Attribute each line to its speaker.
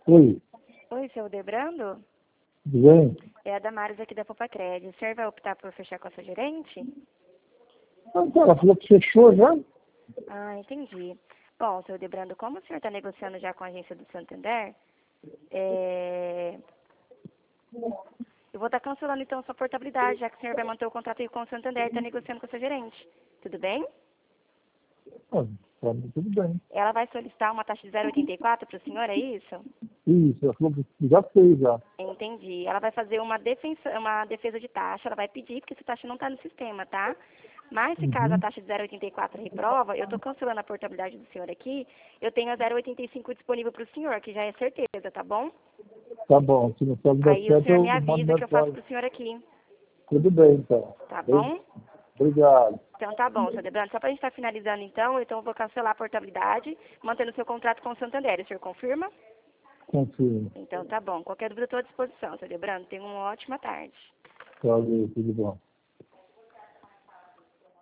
Speaker 1: Oi,
Speaker 2: Oi, seu Debrando?
Speaker 1: tudo bem?
Speaker 2: É a Damares aqui da Popacred. O senhor vai optar por fechar com a sua gerente?
Speaker 1: Ah, tá, ela falou que fechou já?
Speaker 2: Ah, entendi. Bom, seu Debrando, como o senhor está negociando já com a agência do Santander, é, eu vou estar cancelando então a sua portabilidade, já que o senhor vai manter o contrato aí com o Santander e está negociando com a sua gerente. Tudo bem?
Speaker 1: Ah, tá, tudo bem.
Speaker 2: Ela vai solicitar uma taxa de 0,84 para o senhor, é isso?
Speaker 1: Isso, ela falou que já fez já.
Speaker 2: Entendi. Ela vai fazer uma defesa de taxa, ela vai pedir, porque essa taxa não está no sistema, tá? Mas se caso a
Speaker 1: Uhum.
Speaker 2: taxa de 0,84 reprova, eu estou cancelando a portabilidade do senhor aqui, eu tenho a 0,85 disponível para o senhor, que já é certeza, tá bom?
Speaker 1: Tá bom, se não pode dar
Speaker 2: Aí o
Speaker 1: certo,
Speaker 2: senhor
Speaker 1: eu
Speaker 2: me
Speaker 1: mando
Speaker 2: avisa que eu faço
Speaker 1: mensagem.
Speaker 2: para o senhor aqui,
Speaker 1: Tudo bem, então.
Speaker 2: tá bom?
Speaker 1: Obrigado.
Speaker 2: Então tá bom, seu Debrando. Só para a gente estar finalizando então eu vou cancelar a portabilidade, mantendo o seu contrato com o Santander. O senhor confirma?
Speaker 1: Confirmo.
Speaker 2: Então tá bom. Qualquer dúvida eu estou à disposição, seu Debrando. Tenha uma ótima tarde.
Speaker 1: Valeu, tudo bom.